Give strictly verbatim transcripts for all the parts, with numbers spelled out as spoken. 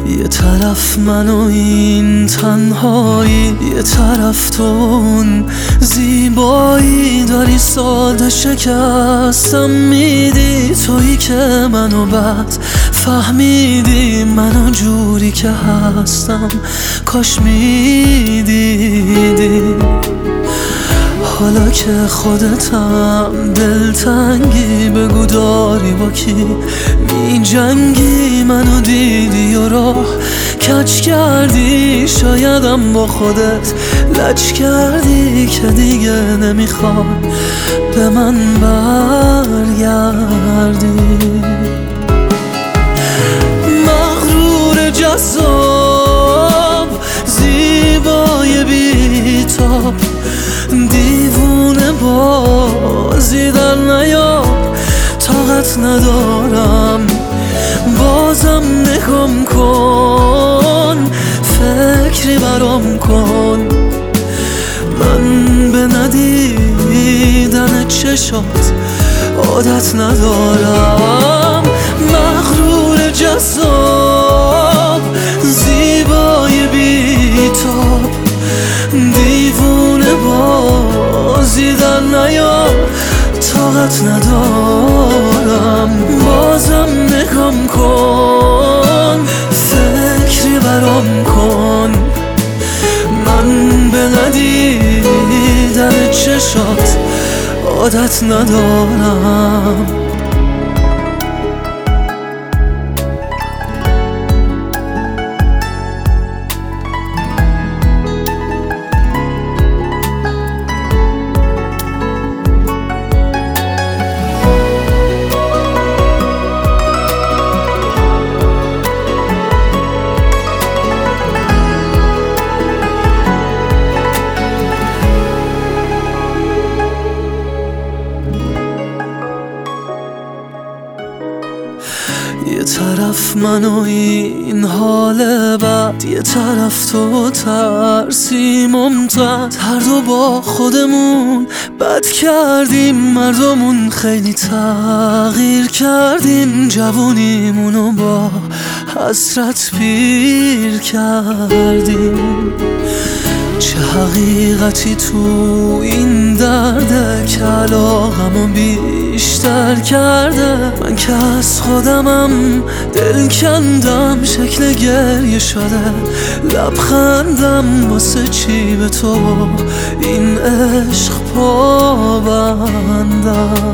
یه طرف من و این تنهایی، یه طرف تو اون زیبایی. داری ساده شکستم میدی، تویی که منو بعد فهمیدی منو جوری که هستم کاش میدیدی. حالا که خودتم دلتنگی، بگو داری با کی می جنگی. منو دیدی و راه کج کردی، شایدم با خودت لج کردی که دیگه نمیخوای به من برگردی. مغرور جذاب زیبای بی‌تاب، دیوونه بازی در نیار. طاقت ندارم بازم نگام کن، فکری برام کن. من به ندیدن چشات عادت ندارم. مغرور جذاب زیبای بی‌تاب، دیوونه بازی در نیار. طاقت ندارم بازم نگام کن، فکری برام کن. من به ندیدن چشات عادت ندارم. یه طرف من و این حال بد، یه طرف تو ترسی ممتد. هر دو با خودمون بد کردیم، مردمون خیلی تغییر کردیم. جوونیمونو با حسرت پیر کردیم. چه حقیقتی تو این درده که علاقمو بیشتر کرده. من که از خودمم دل کندم، شکل گریه شده لبخندم. واسه چی به تو این عشق پابندم؟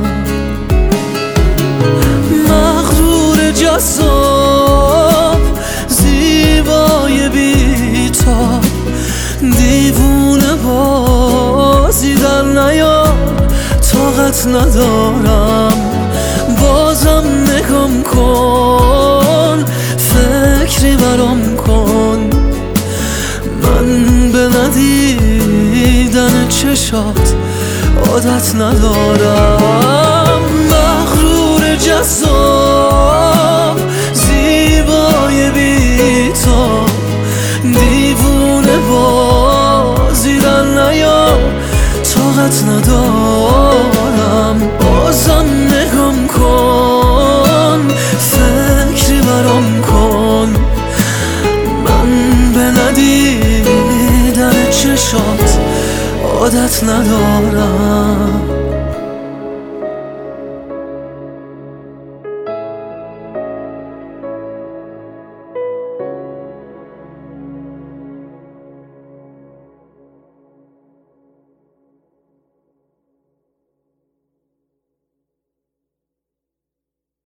مغرور جذاب زیبای بی‌تاب، دیوونه بازی در نیار. طاقت ندارم بازم نگام کن، فکری برام کن. من به ندیدن چشات عادت ندارم. مغرور جذاب زیبای بی‌تاب، دیوونه بازی در نیار. طاقت ندارم بازم نگام کن، فکری برام کن. من به ندیدن چشات عادت ندارم.